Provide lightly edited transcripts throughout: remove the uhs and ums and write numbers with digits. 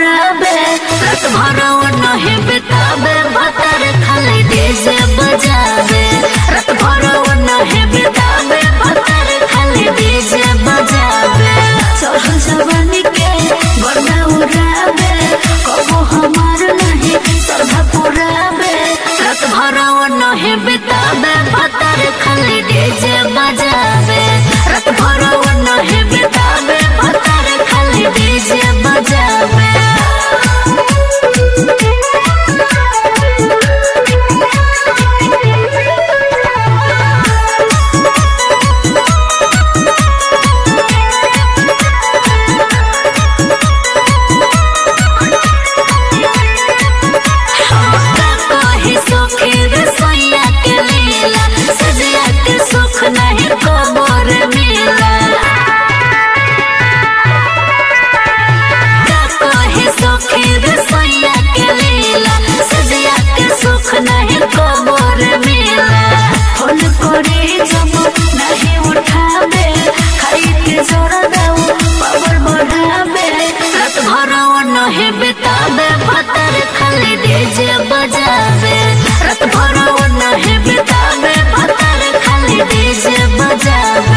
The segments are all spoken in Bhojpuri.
उड़ाबे रात भर नहीं बिताबे भतर खाली डीजे बजाबे रात भर नहीं बिताबे भतर खाली डीजे बजाबे चढ़ल जवानी के गर्दा उड़ाबे कबो हमार नहीं सरधा पुराबे रात भर नहीं बिताबे भतर खाली डीजे बजाबे रात भर नहीं बिताबे भतर खाली डीजे बजाबे नहीं कबर मिला कहे सखी रसोईया के लीला सजिया के सुख नहीं कबर मिला फोन करे जब नहीं उठाबे खाई के जोर दाऊ पावर बढ़ाबे रात भर नहीं बिताबे भतर खाली डीजे बजाबे रात भर नहीं बिताबे भतर खाली डीजे बजाबे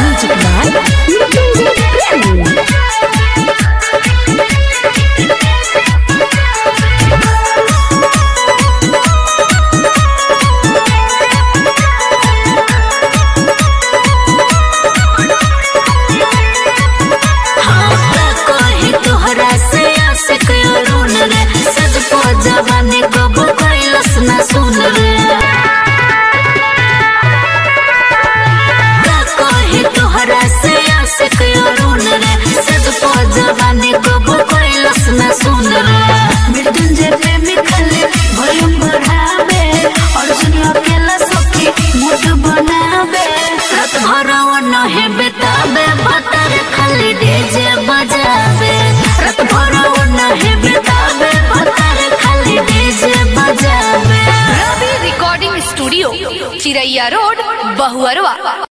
जवानी कब कैलस न सुन रे कहे तोहरा से आशिक अरुण रे सज को जवानी कब कैलस न सुन रे मृत्युंजय प्रेमी खाली वॉल्यूम बढ़ाबे अर्जुन अकेला सखी मूड बनाबे रात भर नहीं बिताबे भतर खाली डीजे बजाबे रात भर नहीं बिताबे भतर खाली डीजे बजाबे। Ravi recording studio Chiraiya road Bahuarwa.